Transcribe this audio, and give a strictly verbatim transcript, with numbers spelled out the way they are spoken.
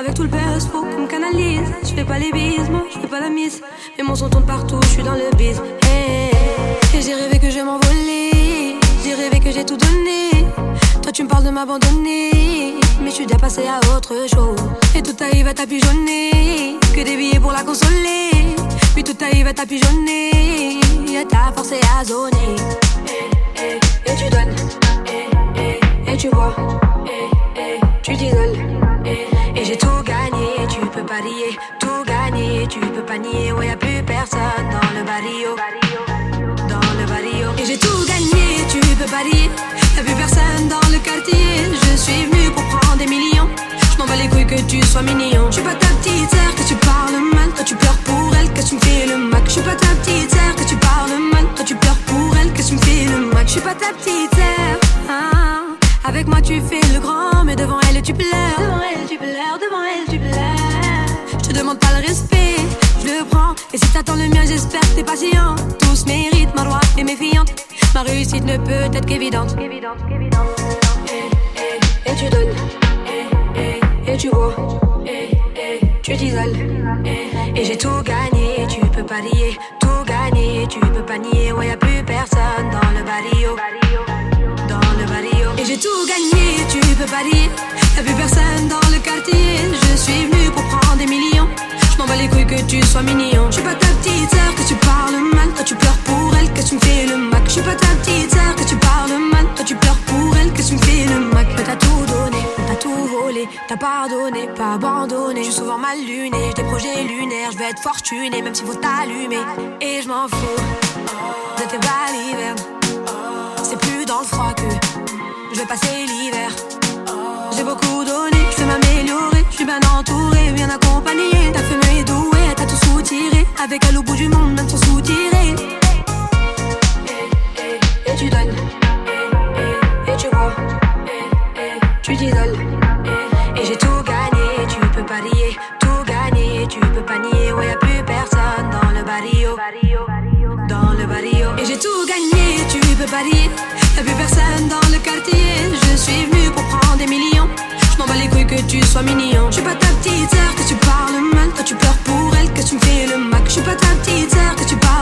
Avec tout le buzz, faut qu'on me canalise. Je fais pas les bises, moi je fais pas la mise. Mais mon son tourne partout, je suis dans le biz. Hey. Et j'ai rêvé que je m'envolais. J'ai rêvé que j'ai tout donné. Toi tu me parles de m'abandonner, mais je suis déjà passé à autre chose. Et tout arrive à tapigeonner, que des billets pour la consoler. Puis tout arrive à tapigeonner, et t'as forcé à zoner. Et, et, et tu donnes, et, et, et tu bois, et, et, tu t'isoles. Et, et j'ai tout gagné, tu peux pas lier. Tout gagné, tu peux pas nier. Ouais, y'a plus personne dans le barrio. Dans le barrio. Et j'ai tout gagné, tu peux pas lier. Y'a plus personne dans le quartier. Je suis venu pour prendre des millions. Je m'en bats les couilles que tu sois mignon. Je suis pas ta petite sœur que tu parles mal. Toi tu pleures pour elle, que tu me fais le mac. Je suis pas ta petite sœur que tu parles mal. Toi tu pleures pour elle, que tu me fais le mac. Je suis pas ta petite sœur, ah. Avec moi tu fais le grand, mais devant elle tu pleures. Devant elle tu pleures, devant elle tu pleures. Je te demande pas le respect, je le prends. Et si t'attends le mien, j'espère que t'es patient. Tous méritent ma loi et méfiante. Ma réussite ne peut être qu'évidente. Qu'évidente, qu'évidente. Et, et, et tu donnes, et, et, et tu bois, et, et, tu t'isoles. Et, et j'ai tout gagné, tu peux pas lier. Tout gagné, tu peux pas nier. Ouais, y'a plus personne dans le barrio. Dans le barrio. Et j'ai tout gagné, tu peux pas lier. Y'a plus personne dans le quartier. Je suis venu pour prendre des millions. Je m'en bats les couilles que tu sois mignon. Je suis pas ta petite sœur que tu parles mal. Toi tu pleures pour elle, que tu me fais le mac. Je suis pas ta petite sœur que tu parles mal. Toi tu pleures pour elle, que tu me fais le mac. Mais t'as tout donné, t'as tout volé. T'as pardonné, pas abandonné. Je suis souvent mal luné, j'ai des projets lunaires. Je vais être fortuné, même s'il faut t'allumer. Et je m'en fous de tes balivernes. C'est plus dans le froid que je vais passer l'hiver. J'ai beaucoup donné, je vais m'améliorer. Je suis bien entouré, bien accompagné. Ta femme est douée, t'as tout soutiré. Avec elle au bout du monde, même sans soutirer. Et, et, et tu donnes, et, et, et tu bois, et, et, tu t'isoles. Et, et j'ai tout gagné, tu peux pas lier. Tout gagné, tu peux pas nier. Ouais, y'a plus personne dans le barrio. Dans le barrio. Et j'ai tout gagné, tu peux pas lier. Y'a plus personne dans le quartier. Je suis venu pour prendre des millions. Je m'en bats les couilles que tu sois mignon. Je suis pas ta petite sœur que tu parles mal. Toi tu pleures pour elle, que tu me fais le mac. Je suis pas ta petite sœur que tu parles